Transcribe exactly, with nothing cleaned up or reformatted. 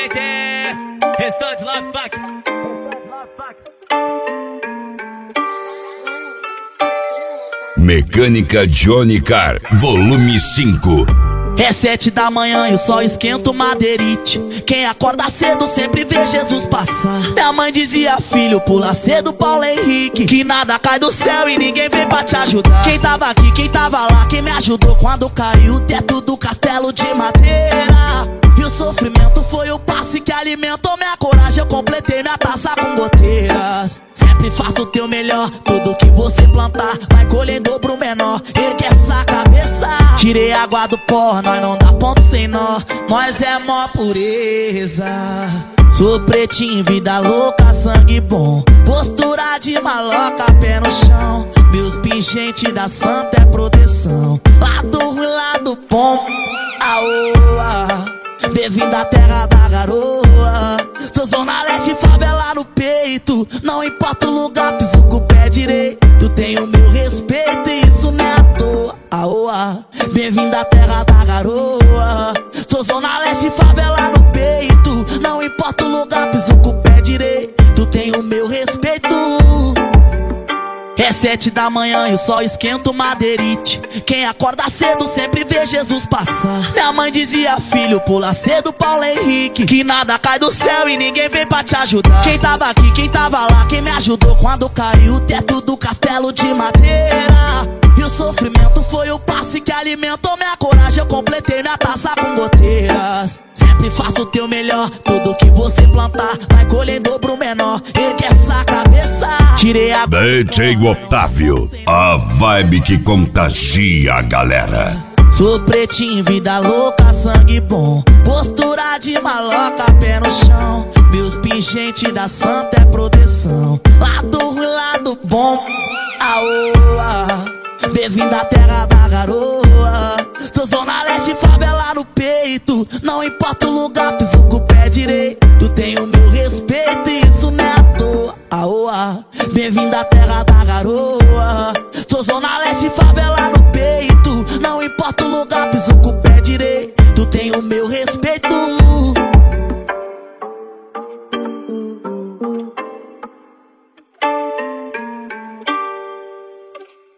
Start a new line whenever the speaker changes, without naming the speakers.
Exatamente. Restante Love Fuck.
Mecânica Johnny Car, volume cinco.
É sete da manhã e o sol esquenta o madeirite. Quem acorda cedo sempre vê Jesus passar. Minha mãe dizia, filho, pula cedo, Paulo Henrique, que nada cai do céu e ninguém vem pra te ajudar. Quem tava aqui, quem tava lá, quem me ajudou quando caiu o teto do castelo de madeira. E o sofrimento foi o passe que alimentou minha coragem. Eu completei minha taça com goteiras. Sempre faça o teu melhor, tudo que você plantar vai colher em dobro menor. Ergue essa cabeça, tirei água do pó, nós não dá ponto sem nó, nós é mó pureza. Sou pretinho, vida louca, sangue bom, postura de maloca, pé no chão. Meus pingentes da santa é proteção, lado ruim, lado bom. Aoa, bem-vindo da terra da garoa. Sou zona leste, favela no peito. Não importa o lugar, piso com o pé direito. Tenho meu respeito e isso não é à toa. Aoa, bem-vindo da terra da garoa. Sou zona leste, favela no peito. Não importa o lugar, piso com o pé direito. Tenho meu respeito. É sete da manhã e o sol esquenta o madeirite. Quem acorda cedo sempre vê Jesus passar. Minha mãe dizia, filho, pula cedo, Paulo Henrique, que nada cai do céu e ninguém vem pra te ajudar. Quem tava aqui, quem tava lá, quem me ajudou quando caiu o teto do castelo de madeira. E o sofrimento foi o passe que alimentou minha coragem. Eu completei minha taça com goteiras. Sempre faça o teu melhor, tudo que você plantar vai colher em dobro menor. Ergue essa cabeça, tirei a...
D J Otávio, a vibe que contagia a galera.
Sou pretinho, vida louca, sangue bom, postura de maloca, pé no chão. Meus pingentes da santa é proteção, lado ruim, lado bom. Aoa, bem-vindo da terra da garoa. Sou zona leste, favela no peito. Não importa o lugar, piso com o pé direito. Tenho meu respeito e isso não é à toa. Aoa, bem-vindo da terra da garoa. Sou zona leste, favela no peito. Não importa o lugar, piso com o pé direito. Tenho meu